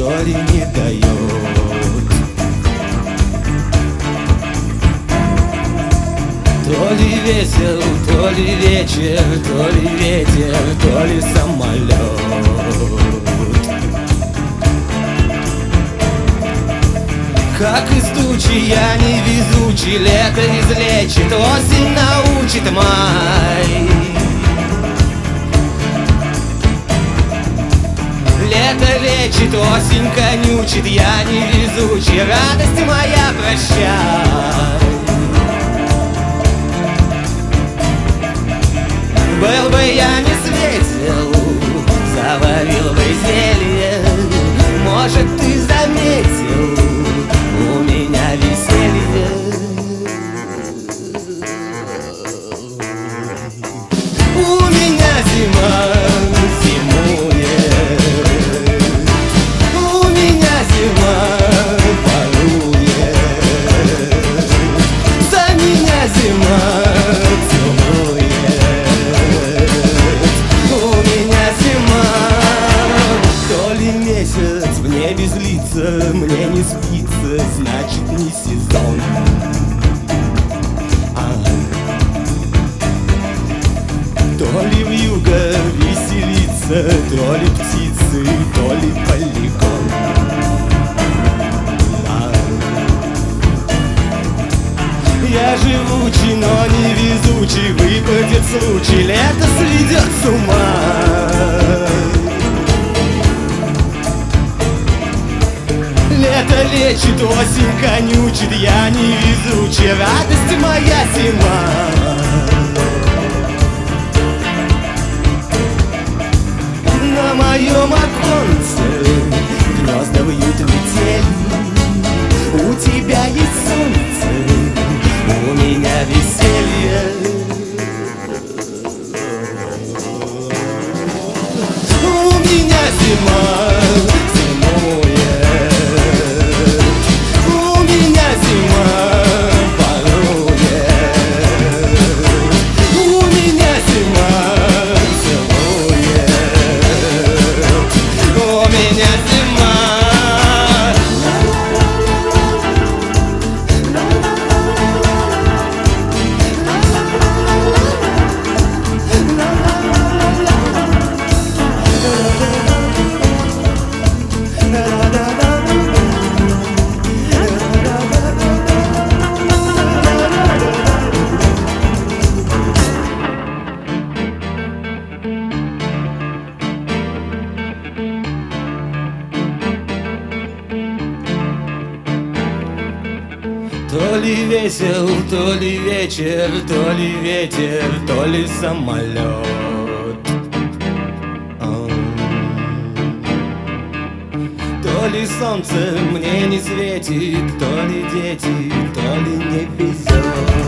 то ли не дает. То ли весел, то ли вечер, то ли ветер, то ли самолет. Как из тучи я невезучий, лето излечит, осень научит май. Лето лечит, осень конючит, я невезучий, радость моя, прощай. Был бы я не светил, заварил бы зелье, может, ты заметил, у меня веселье. У меня зима зимует, у меня зима ворует, за меня зима целует. У меня зима, то ли месяц в небе злится, мне не спится, значит не сезон. То ли вьюга веселится, то ли птицы, то ли полигон. Я живучий, но не везучий, выпадет случай, лето сведет с ума. Лето лечит, осень конючит, я невезучий, радость моя зима. На моем оконце гнезда вьют метели, у тебя есть солнце, у меня веселье. У меня зима зимует, у меня зима ворует, у меня зима целует, у меня зима. То ли весел, то ли вечер, то ли ветер, то ли самолет. То ли солнце мне не светит, то ли дети, то ли не везет.